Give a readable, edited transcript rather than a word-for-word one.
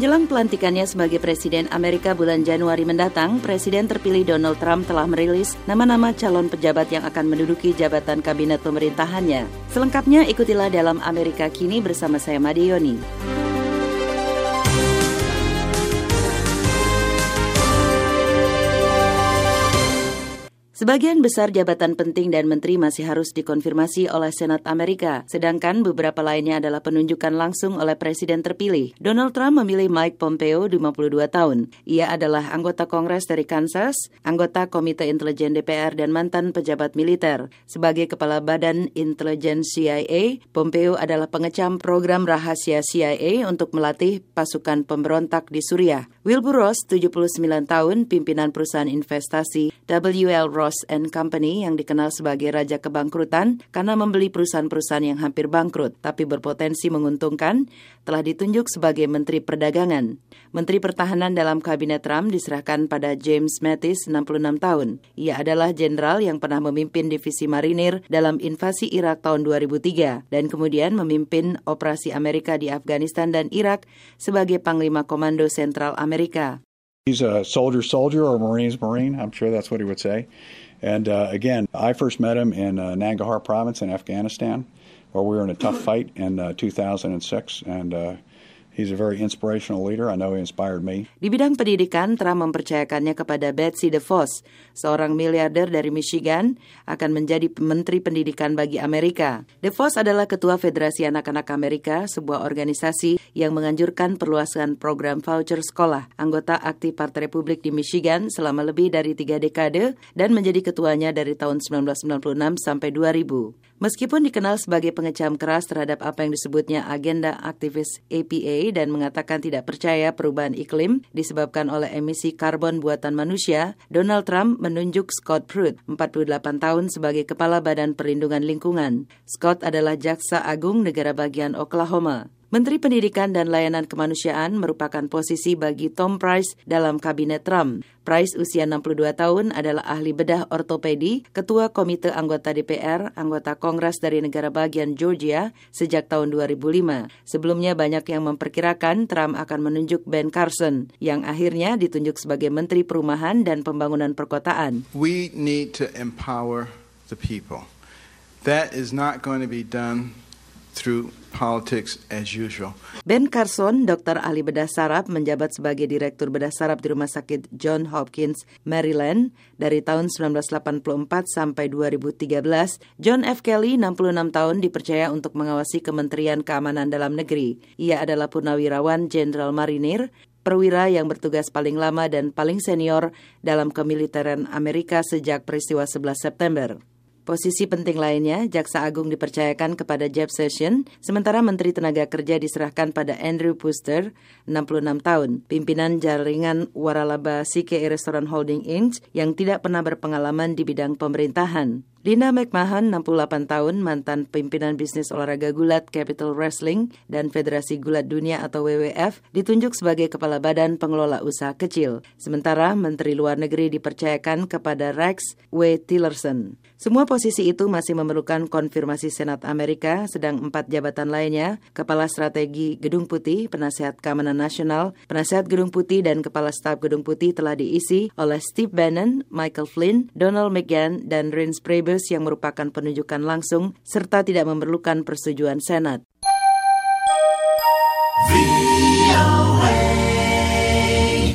Menjelang pelantikannya sebagai Presiden Amerika bulan Januari mendatang, Presiden terpilih Donald Trump telah merilis nama-nama calon pejabat yang akan menduduki jabatan kabinet pemerintahannya. Selengkapnya ikutilah dalam Amerika Kini bersama saya Made Yoni. Sebagian besar jabatan penting dan menteri masih harus dikonfirmasi oleh Senat Amerika, sedangkan beberapa lainnya adalah penunjukan langsung oleh Presiden terpilih. Donald Trump memilih Mike Pompeo, 52 tahun. Ia adalah anggota Kongres dari Kansas, anggota Komite Intelijen DPR, dan mantan pejabat militer. Sebagai Kepala Badan Intelijen CIA, Pompeo adalah pengecam program rahasia CIA untuk melatih pasukan pemberontak di Suriah. Wilbur Ross, 79 tahun, pimpinan perusahaan investasi W.L. Ross and Company yang dikenal sebagai Raja Kebangkrutan karena membeli perusahaan-perusahaan yang hampir bangkrut tapi berpotensi menguntungkan, telah ditunjuk sebagai Menteri Perdagangan. Menteri Pertahanan dalam Kabinet Trump diserahkan pada James Mattis, 66 tahun. Ia adalah jenderal yang pernah memimpin divisi marinir dalam invasi Irak tahun 2003 dan kemudian memimpin operasi Amerika di Afghanistan dan Irak sebagai Panglima Komando Sentral Amerika. He's a soldier or Marine's Marine. I'm sure that's what he would say. And again, I first met him in Nangarhar province in Afghanistan, where we were in a tough fight in 2006. And he's a very inspirational leader. I know he inspired me. Di bidang pendidikan, Trump mempercayakannya kepada Betsy DeVos, seorang miliarder dari Michigan, akan menjadi Menteri Pendidikan bagi Amerika. DeVos adalah Ketua Federasi Anak-Anak Amerika, sebuah organisasi yang menganjurkan perluasan program voucher sekolah. Anggota aktif Partai Republik di Michigan selama lebih dari 3 dekade dan menjadi ketuanya dari tahun 1996 sampai 2000. Meskipun dikenal sebagai pengecam keras terhadap apa yang disebutnya agenda aktivis APA dan mengatakan tidak percaya perubahan iklim disebabkan oleh emisi karbon buatan manusia, Donald Trump menunjuk Scott Pruitt, 48 tahun, sebagai Kepala Badan Perlindungan Lingkungan. Scott adalah Jaksa Agung Negara Bagian Oklahoma. Menteri Pendidikan dan Layanan Kemanusiaan merupakan posisi bagi Tom Price dalam Kabinet Trump. Price, usia 62 tahun, adalah ahli bedah ortopedi, ketua komite anggota DPR, anggota Kongres dari negara bagian Georgia sejak tahun 2005. Sebelumnya banyak yang memperkirakan Trump akan menunjuk Ben Carson, yang akhirnya ditunjuk sebagai Menteri Perumahan dan Pembangunan Perkotaan. We need to empower the people. That is not going to be done through politics as usual. Ben Carson, dokter ahli bedah saraf, menjabat sebagai Direktur Bedah Saraf di Rumah Sakit Johns Hopkins, Maryland, dari tahun 1984 sampai 2013. John F. Kelly, 66 tahun, dipercaya untuk mengawasi Kementerian Keamanan Dalam Negeri. Ia adalah purnawirawan Jenderal Marinir, perwira yang bertugas paling lama dan paling senior dalam kemiliteran Amerika sejak peristiwa 11 September. Posisi penting lainnya, Jaksa Agung dipercayakan kepada Jeff Sessions, sementara Menteri Tenaga Kerja diserahkan pada Andrew Purser, 66 tahun, pimpinan jaringan waralaba CKE Restaurant Holding Inc. yang tidak pernah berpengalaman di bidang pemerintahan. Linda McMahon, 68 tahun, mantan pimpinan bisnis olahraga gulat Capital Wrestling dan Federasi Gulat Dunia atau WWF, ditunjuk sebagai Kepala Badan Pengelola Usaha Kecil. Sementara Menteri Luar Negeri dipercayakan kepada Rex W. Tillerson. Semua posisi itu masih memerlukan konfirmasi Senat Amerika, sedang 4 jabatan lainnya, Kepala Strategi Gedung Putih, Penasihat Keamanan Nasional, Penasihat Gedung Putih, dan Kepala Staf Gedung Putih telah diisi oleh Steve Bannon, Michael Flynn, Donald McGahn, dan Reince Priebus yang merupakan penunjukan langsung serta tidak memerlukan persetujuan Senat.